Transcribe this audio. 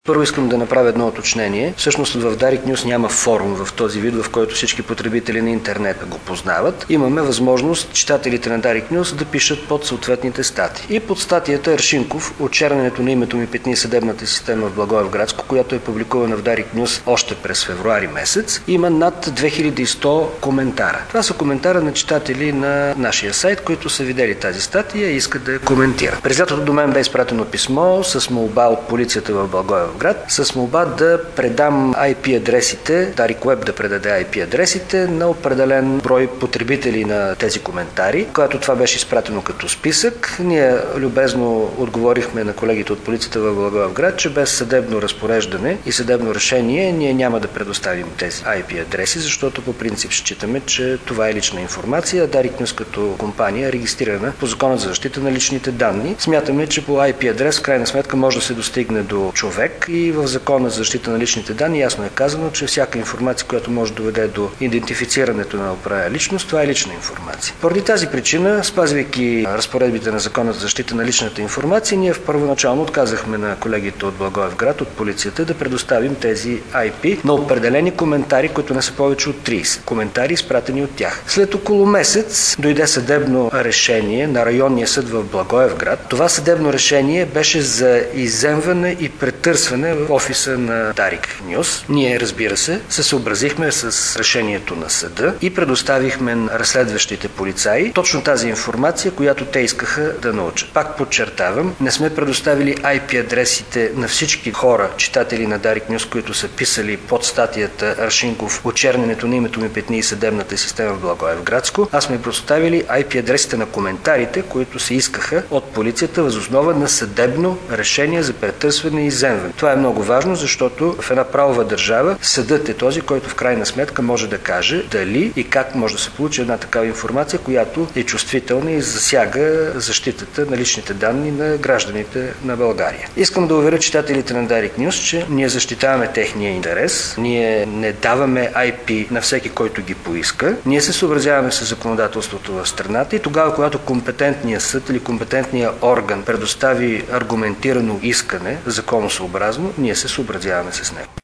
Първо искам да направя едно уточнение. Всъщност в Дарик Нюз няма форум в този вид, в който всички потребители на интернет го познават. Имаме възможност читателите на Дарик Нюз да пишат под съответните статии. И под статията Аршинков, очернянето на името ми петни съдебната система в Благоевградско, която е публикувана в Дарик Нюз още през февруари месец, има над 2100 коментара. Това са коментара на читатели на нашия сайт, които са видели тази статия и искат да я коментират. През лятото до мен бе изпратено писмо с молба от полицията в Благоевград, с молба да предам IP адресите, Дарик Web да предаде IP адресите на определен брой потребители на тези коментари. Когато това беше изпратено като списък, ние любезно отговорихме на колегите от полицията в Благоевград, че без съдебно разпореждане и съдебно решение ние няма да предоставим тези IP адреси, защото по принцип считаме, че това е лична информация. Дарик Нюз като компания е регистрирана по Закона за защита на личните данни. Смятаме, че по IP адрес в крайна сметка може да се достигне до човек и в Закона за защита на личните данни ясно е казано, че всяка информация, която може да доведе до идентифицирането на определена личност, това е лична информация. Поради тази причина, спазвайки разпоредбите на Закона за защита на личната информация, ние първоначално отказахме на колегите от Благоевград, от полицията, да предоставим тези IP на определени коментари, които не са повече от 30. Коментари, изпратени от тях. След около месец дойде съдебно решение на районния съд в Благоевград. Това съдебно решение беше за изземване и претърсване в офиса на Дарик Нюз. Ние, разбира се съобразихме с решението на съда и предоставихме на разследващите полицаи точно тази информация, която те искаха да научат. Пак подчертавам, не сме предоставили IP адресите на всички хора, читатели на Дарик Нюз, които са писали под статията Аршинков очернянето на името ми петни и съдебната система в Благоевградско, а сме предоставили IP адресите на коментарите, които се искаха от полицията въз основа на съдебно решение за претърсване и изземване. Това е много важно, защото в една правова държава съдът е този, който в крайна сметка може да каже дали и как може да се получи една такава информация, която е чувствителна и засяга защитата на личните данни на гражданите на България. Искам да уверя читателите на Дарик Нюз, че ние защитаваме техния интерес, ние не даваме IP на всеки, който ги поиска, ние се съобразяваме с законодателството в страната и тогава, когато компетентният съд или компетентният орган предостави аргументирано искане, законосъобразно, ние се съобразяваме с него.